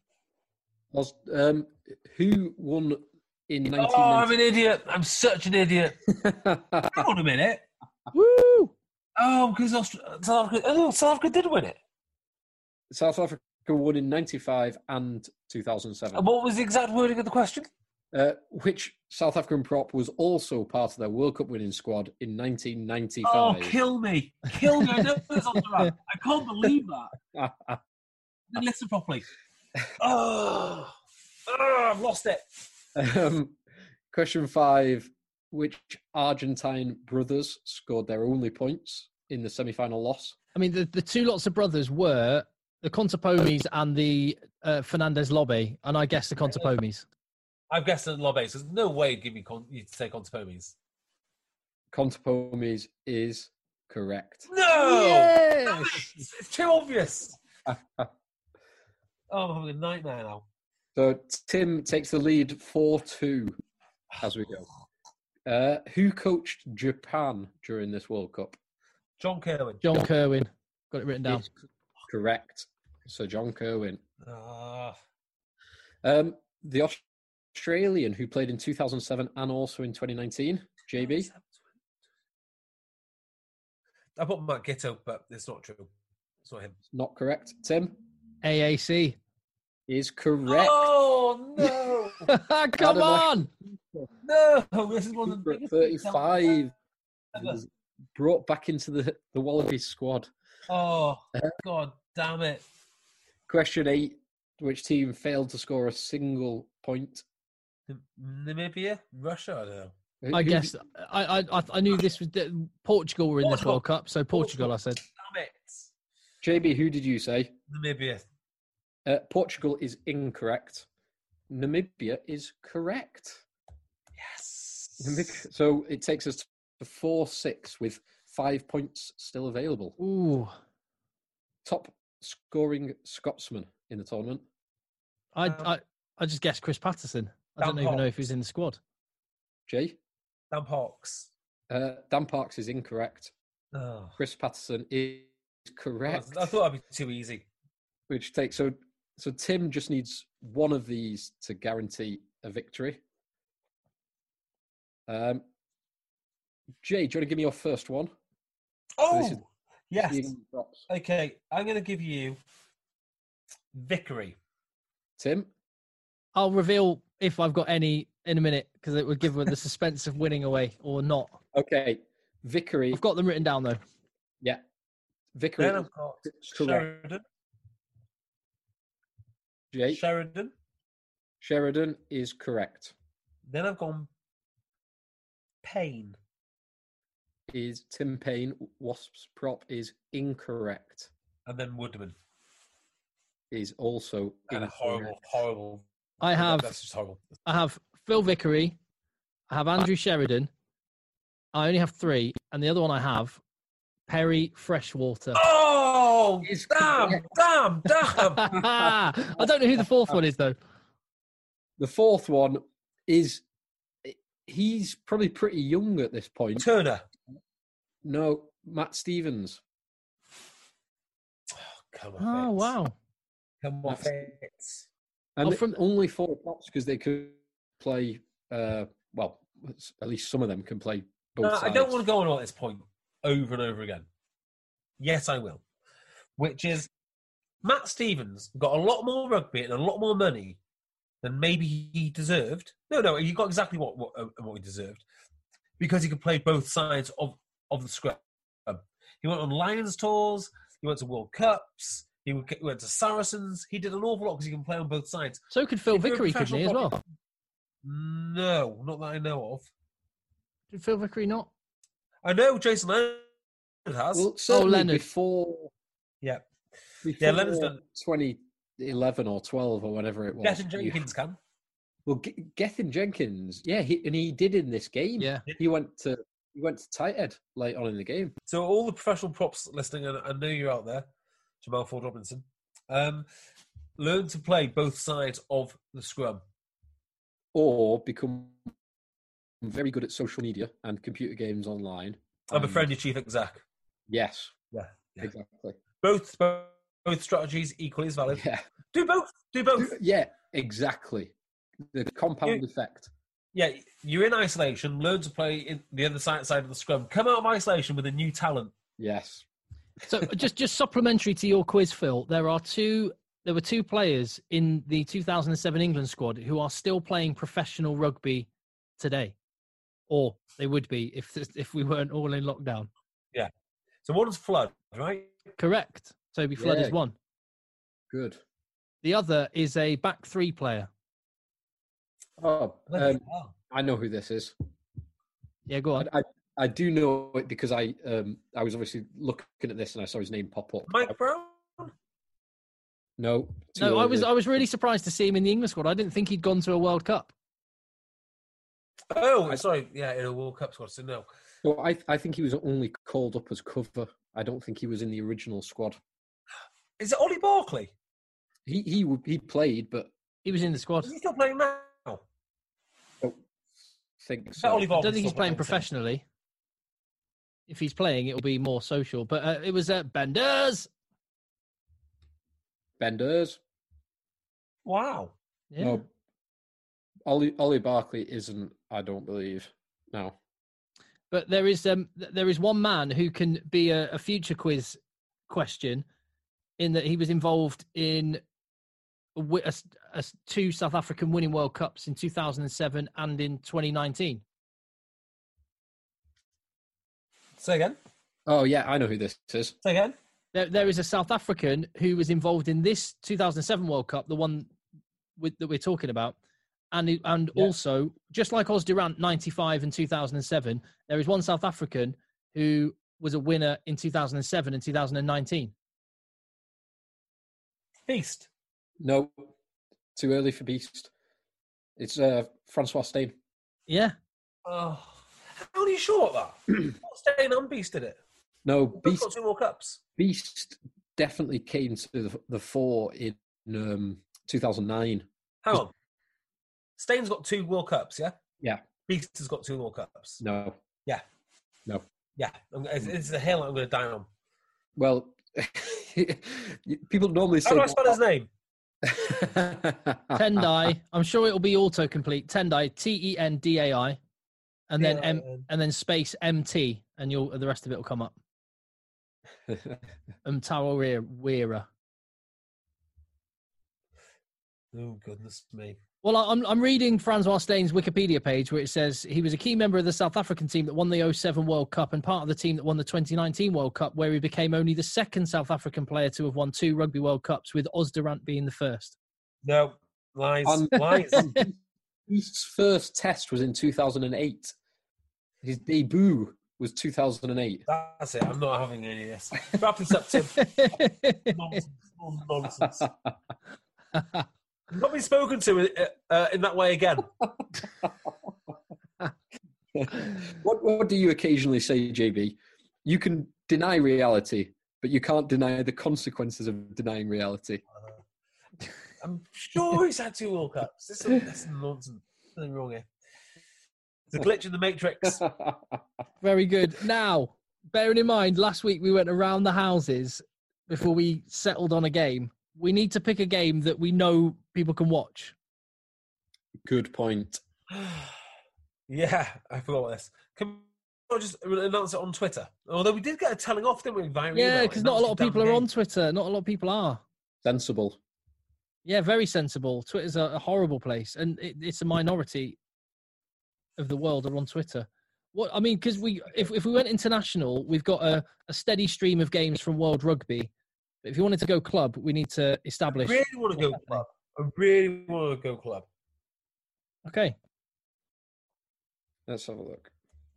Who won in 1990? Oh, I'm an idiot. I'm such an idiot. Hang on a minute. Woo! Oh, because South Africa did win it. South Africa won in 95 and 2007. And what was the exact wording of the question? Which South African prop was also part of their World Cup winning squad in 1995? Oh, kill me. Kill me. I know this on the I can't believe that. Then listen properly. Oh, I've lost it. Question 5. Which Argentine brothers scored their only points in the semi-final loss? I mean, the two lots of brothers were the Contepomis and the Fernandez Lobby, and I guess the Contepomis. I've guessed the Lobes. There's no way you'd say Contepomis. Contepomis is correct. No! Yes! It's too obvious. Oh, I'm having a nightmare now. So Tim takes the lead 4-2 as we go. Who coached Japan during this World Cup? John Kerwin. John Kerwin. Got it written down. Is correct. So John Kerwin. Ah, The Australian who played in 2007 and also in 2019, JB. I put Matt Gitto, but it's not true. It's not him. Not correct. Tim AAC. is correct. Oh, no. Come Adam, on! No, this is one of the Keeper at biggest 35. ever. Was brought back into the Wallabies squad. Oh, God damn it. Question 8. Which team failed to score a single point? Namibia? Russia? I don't know. I guess I knew this was Portugal were in this Portugal. World Cup, so Portugal. I said. Damn it. JB, who did you say? Namibia. Portugal is incorrect. Namibia is correct. Yes. So it takes us to 4-6 with 5 points still available. Ooh, Top scoring Scotsman in the tournament. I just guessed Chris Patterson. I don't Dan even know if Parks. he was in the squad. Jay? Dan Parks. Dan Parks is incorrect. Oh. Chris Patterson is correct. I thought that'd be too easy. Which takes so Tim just needs one of these to guarantee a victory. Jay, do you want to give me your first one? This is Oh, yes. the England props. Okay, I'm going to give you Vickery. Tim? I'll reveal if I've got any in a minute because it would give the suspense of winning away or not. Okay. Vickery. I've got them written down though. Yeah. Vickery. Then I've got correct. Sheridan. Jay? Sheridan. Sheridan is correct. Then I've gone Payne. Is Tim Payne. Wasps prop is incorrect. And then Woodman. Is also And a incorrect. horrible. That's just horrible. I have Phil Vickery. I have Andrew Sheridan. I only have 3, and the other one I have Perry Freshwater. Oh, Is damn. correct. I don't know who the fourth one is though. The fourth one is he's probably pretty young at this point. Turner. No, Matt Stevens. Come on, Oh Fitz. wow! Come on, Fitz. And from- only 4 pops because they could play. Well, at least some of them can play both No, sides. I don't want to go on at this point over and over again. Yes, I will. Which is Matt Stevens got a lot more rugby and a lot more money than maybe he deserved. No, he got exactly what he deserved because he could play both sides of the scrum. He went on Lions tours. He went to World Cups. He went to Saracens. He did an awful lot because he can play on both sides. So could Phil If you're a Vickery, couldn't he, as professional well? No, not that I know of. Did Phil Vickery not? I know Jason Leonard has. Well, certainly Leonard. before Leonard's done. 2011 or 12 or whenever it was. Gethin Jenkins can. Well, Gethin Jenkins, yeah, he did in this game. Yeah. He went to tight head late on in the game. So all the professional props listening, and I know you're out there, Jamal Ford Robinson, learn to play both sides of the scrum. Or become very good at social media and computer games online. I'm a friend your chief exec. Yes, Yeah. exactly. Both strategies equally as valid. Yeah, Do both. Do both. yeah, exactly. The compound effect. Yeah, you're in isolation. Learn to play in the other side of the scrum. Come out of isolation with a new talent. Yes. So just supplementary to your quiz, Phil, there were two players in the 2007 England squad who are still playing professional rugby today, or they would be if we weren't all in lockdown. Yeah. So one's Flood, right? Correct. Toby Flood Yeah. is one. Good. The other is a back 3 player. Oh, Bloody hell. I know who this is. Yeah, go on. I do know it because I was obviously looking at this and I saw his name pop up. Mike Brown? No. too No, I early. was really surprised to see him in the England squad. I didn't think he'd gone to a World Cup. Oh, sorry. Yeah, in a World Cup squad. So no. So I think he was only called up as cover. I don't think he was in the original squad. Is it Ollie Barkley? He played, but He was in the squad. Is he still playing now? I don't think Is that so. Ollie I Barkley don't think he's still playing so? professionally. if he's playing, it'll be more social. But it was Benders. Wow. Yeah. No, Ollie Barkley isn't, I don't believe. No. But there is one man who can be a future quiz question, in that he was involved in two South African winning World Cups in 2007 and in 2019. Say again. Oh, yeah, I know who this is. Say again. There is a South African who was involved in this 2007 World Cup, the one that we're talking about. And also, just like Os Durant 95 and 2007, there is one South African who was a winner in 2007 and 2019. Beast. No, too early for Beast. It's Francois Steyn. Yeah. Oh, how are you sure of that? Steyn and Beast did it. No, Beast got 2 World Cups. Beast definitely came to the fore in 2009. Hang on. Steyn's got 2 World Cups, yeah? Yeah. Beast has got 2 World Cups. No. Yeah. No. Yeah. It's a hill I'm going to die on. Well, people normally say... How do I spell his name? Tendai. I'm sure it'll be autocomplete. Tendai, Tendai, and then and then space MT, and the rest of it will come up. Mtawarira. Oh goodness me. Well, I'm reading Francois Steyn's Wikipedia page, where it says he was a key member of the South African team that won the 07 World Cup and part of the team that won the 2019 World Cup, where he became only the second South African player to have won 2 Rugby World Cups, with Os Durant being the first. No, lies. Lies. His first test was in 2008. His debut was 2008. That's it. I'm not having any of this. Wrap this up, Tim. Nonsense. Not been spoken to in that way again. What do you occasionally say, JB? You can deny reality, but you can't deny the consequences of denying reality. I'm sure he's had 2 World Cups. This is nonsense. Nothing wrong here. There's a glitch in the Matrix. Very good. Now, bearing in mind, last week we went around the houses before we settled on a game. We need to pick a game that we know people can watch. Good point. Yeah, I forgot about this. Can we just announce it on Twitter? Although we did get a telling off, didn't we? Via Yeah, because not a lot of people are on Twitter. Not a lot of people are. Sensible. Yeah, very sensible. Twitter's a horrible place, and it's a minority of the world are on Twitter. What I mean, because if we went international, we've got a steady stream of games from World Rugby. But if you wanted to go club, we need to establish. I really want to go club. I really want to go club. Okay. Let's have a look.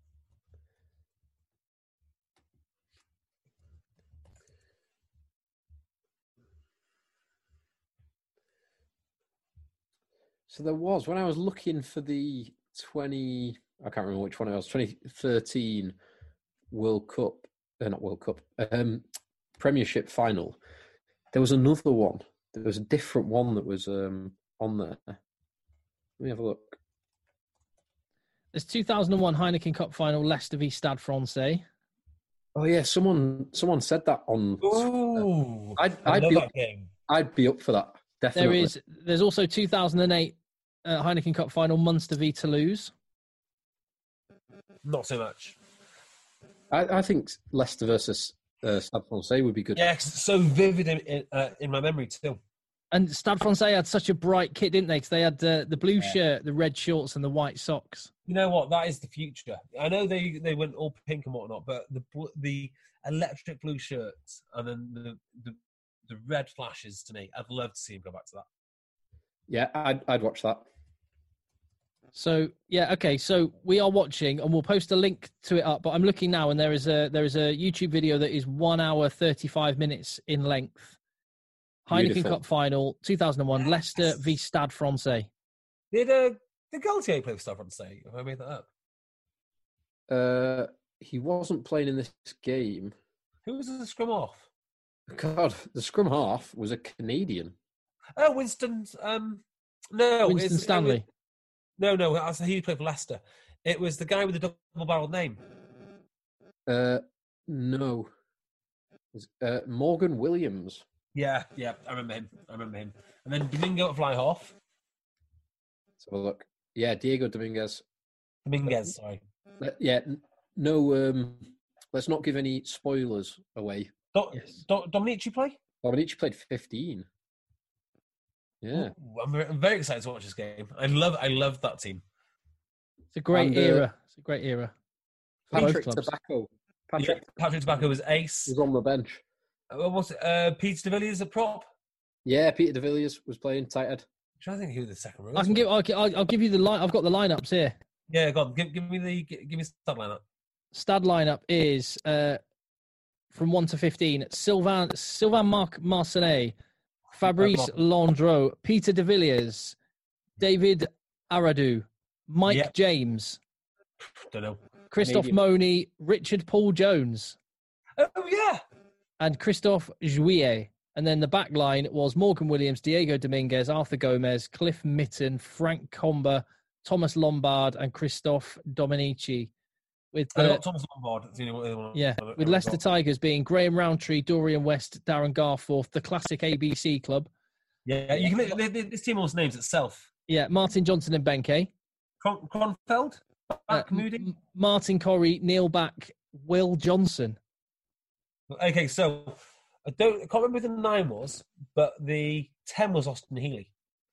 So there was, when I was looking for the I can't remember which one it was, 2013 World Cup, not World Cup, Premiership final, there was another one. There was a different one that was on there. Let me have a look. There's 2001 Heineken Cup final, Leicester v Stade Francais. Oh yeah, someone said that on. Ooh, I'd be up for that. Definitely. There's also 2008 Heineken Cup final, Munster v Toulouse. Not so much. I think Leicester versus Stade Francais would be good. Yeah, it's so vivid in my memory too. And Stade Francais had such a bright kit, didn't they? Because they had the blue shirt, the red shorts, and the white socks. You know what? That is the future. I know they went all pink and whatnot, but the electric blue shirts and then the red flashes, to me, I'd love to see him go back to that. Yeah, I'd watch that. So yeah, okay. So we are watching, and we'll post a link to it up. But I'm looking now, and there is a YouTube video that is 1 hour 35 minutes in length. Heineken Cup final, 2001, Leicester v Stade Francais. Did Galtier play for Stade Francais? Have I made that up? He wasn't playing in this game. Who was the scrum half? God, the scrum half was a Canadian. Oh, Winston. No, Winston Stanley. No, he played for Leicester. It was the guy with the double-barreled name. No. Morgan Williams. Yeah, I remember him. And then Domingo at fly half. Let's have a look. Yeah, Diego Dominguez. Sorry. No. Let's not give any spoilers away. Dominici play? Dominici played 15. Yeah, I'm very excited to watch this game. I love that team. It's a great era. It's a great era. Patrick Tobacco. Patrick Tobacco was ace. Was on the bench. What's it? Peter de Villiers a prop? Yeah, Peter de Villiers was playing tight end. I'm trying to think who the second row. I'll give you the line. I've got the lineups here. Yeah, go on. Give me stat lineup. Stat lineup is from 1 to 15. Sylvain Marcenet, Fabrice Landreau, Peter de Villiers, David Aradu, Mike James, don't know, Christophe Moni, Richard Paul Jones. Oh yeah, and Christophe Juillet. And then the back line was Morgan Williams, Diego Dominguez, Arthur Gomez, Cliff Mitten, Frank Comber, Thomas Lombard, and Christophe Dominici. With Thomas Lombard. With Leicester Tigers being Graham Roundtree, Dorian West, Darren Garforth, the classic ABC club. Yeah, you can. This team almost names itself. Yeah, Martin Johnson and Benke. Kronfeld, Moody, Martin Corrie, Neil Back, Will Johnson. Okay, so I can't remember who the 9 was, but the 10 was Austin Healey.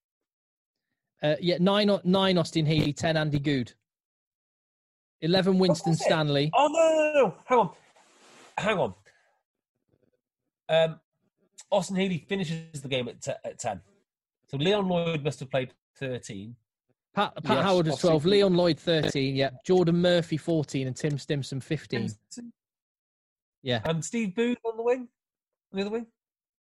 9 Austin Healey, 10 Andy Good. 11 Winston Stanley. Oh, no. Hang on. Austin Healey finishes the game at 10. So Leon Lloyd must have played 13. Pat Howard was 12. Leon Lloyd 13. Yeah. Jordan Murphy 14 and Tim Stimson 15. Yeah. And Steve Booth on the wing. On the other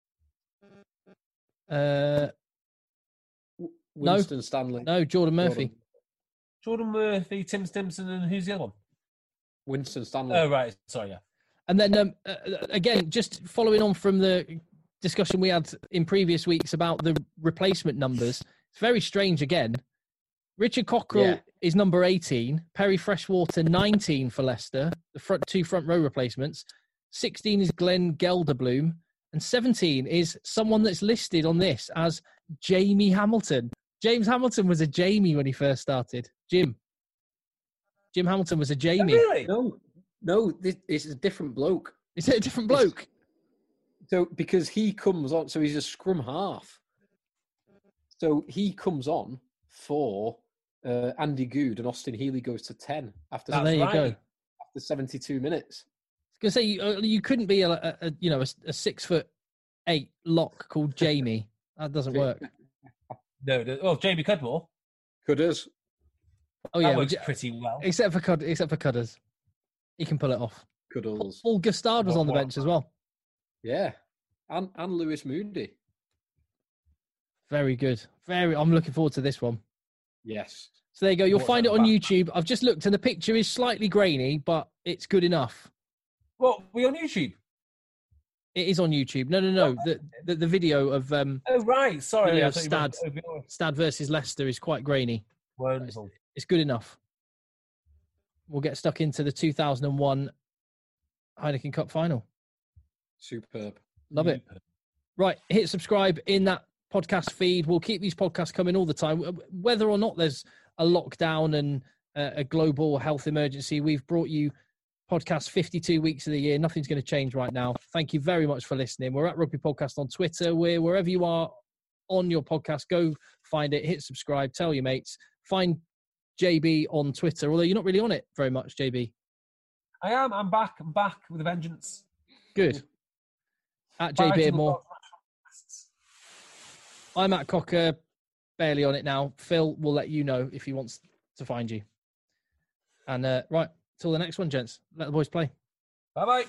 wing. Winston Stanley. No, Jordan Murphy. Jordan Murphy, Tim Stimson, and who's the other one? Winston Stanley. Oh, right. Sorry, yeah. And then, again, just following on from the discussion we had in previous weeks about the replacement numbers, it's very strange again. Richard Cockrell is number 18, Perry Freshwater 19 for Leicester, the two front row replacements. 16 is Glenn Gelderbloom, and 17 is someone that's listed on this as Jamie Hamilton. James Hamilton was a Jamie when he first started. Jim Hamilton was a Jamie. Oh, really? No, it's a different bloke. Is it a different bloke? So, because he comes on, so he's a scrum half. So he comes on for Andy Good, and Austin Healey goes to 10 after. There you go. After 72 minutes. I was going to say you couldn't be a 6'8" lock called Jamie. That doesn't work. No. Well, Jamie Cudmore. Cudders. Oh yeah, that works pretty well. Except for Cudders, he can pull it off. Cuddles. Paul Gustard was on the bench as well. Yeah, and Lewis Moody. Very good. I'm looking forward to this one. Yes. So there you go. You'll find it on YouTube. I've just looked, and the picture is slightly grainy, but it's good enough. Well, we on YouTube. It is on YouTube. No. The video of oh right, sorry. Stad versus Leicester is quite grainy. Wonderful. It's good enough. We'll get stuck into the 2001 Heineken Cup final. Superb. Love it. Right, hit subscribe in that podcast feed. We'll keep these podcasts coming all the time. Whether or not there's a lockdown and a global health emergency, we've brought you podcasts 52 weeks of the year. Nothing's going to change right now. Thank you very much for listening. We're at Rugby Podcast on Twitter. We're wherever you are on your podcast, go find it, hit subscribe, tell your mates. Find JB on Twitter, although you're not really on it very much, JB. I am. I'm back. I'm back with a vengeance. Good. At JB Moore. I'm at Cocker, barely on it now. Phil will let you know if he wants to find you. And right, till the next one, gents. Let the boys play. Bye-bye.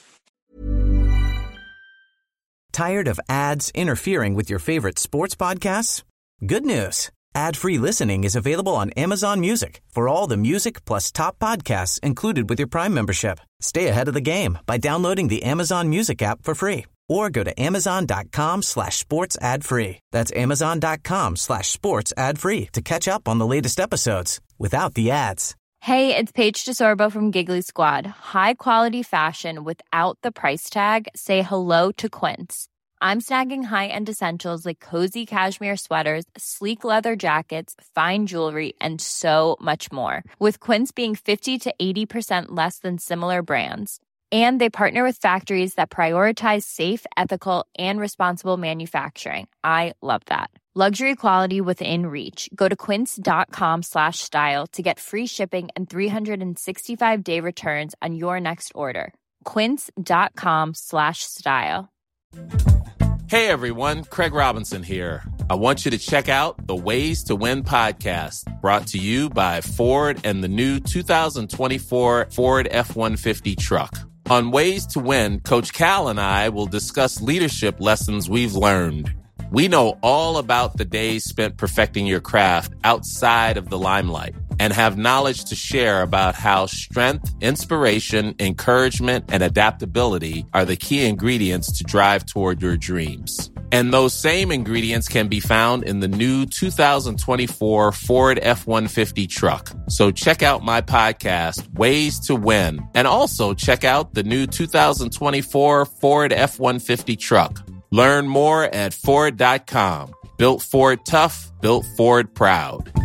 Tired of ads interfering with your favorite sports podcasts? Good news. Ad-free listening is available on Amazon Music for all the music plus top podcasts included with your Prime membership. Stay ahead of the game by downloading the Amazon Music app for free or go to amazon.com/sports ad free. That's amazon.com/sports ad free to catch up on the latest episodes without the ads. Hey, it's Paige DeSorbo from Giggly Squad. High quality fashion without the price tag. Say hello to Quince. I'm snagging high-end essentials like cozy cashmere sweaters, sleek leather jackets, fine jewelry, and so much more. With Quince being 50 to 80% less than similar brands. And they partner with factories that prioritize safe, ethical, and responsible manufacturing. I love that. Luxury quality within reach. Go to quince.com/style to get free shipping and 365-day returns on your next order. Quince.com/style. Hey everyone, Craig Robinson here. I want you to check out the Ways to Win podcast, brought to you by Ford and the new 2024 Ford F-150 truck. On Ways to Win, Coach Cal and I will discuss leadership lessons we've learned. We know all about the days spent perfecting your craft outside of the limelight and have knowledge to share about how strength, inspiration, encouragement, and adaptability are the key ingredients to drive toward your dreams. And those same ingredients can be found in the new 2024 Ford F-150 truck. So check out my podcast, Ways to Win, and also check out the new 2024 Ford F-150 truck. Learn more at Ford.com. Built Ford tough, built Ford proud.